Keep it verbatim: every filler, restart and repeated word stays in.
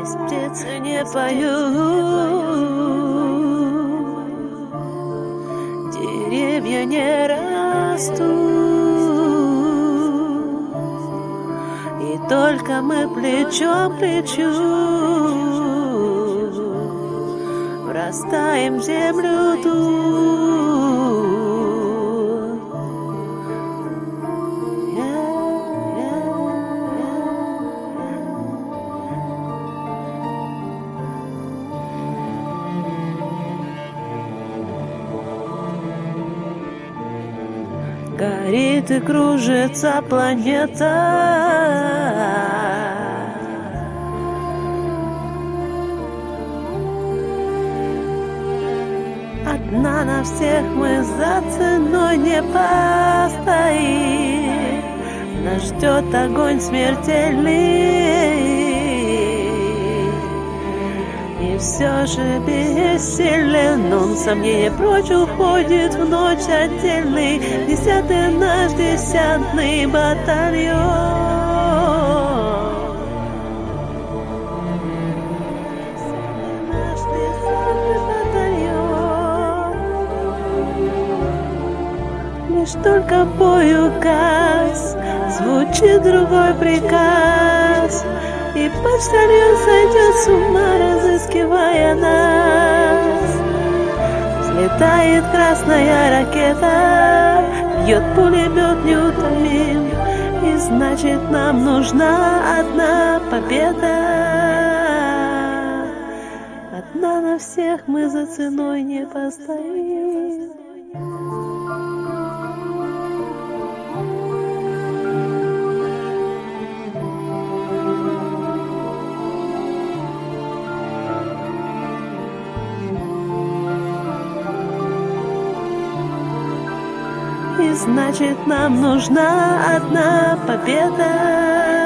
Здесь птицы не поют, деревья не растут, и только мы плечом к плечу врастаем в землю тут. Горит и кружится планета, одна на всех мы за ценой не постоим. Нас ждет огонь смертельный, и все же бессилен он. Сомнение прочь уходит в ночь отдельный, десятый наш десятный батальон. Наш десятый батальон. Лишь только бой указ, звучит другой приказ, и почтальон сойдет с ума, разыскивая нас. Взлетает красная ракета, бьет пулемет неутомим, и значит нам нужна одна победа. Одна на всех мы за ценой не постоим. И значит нам нужна одна победа.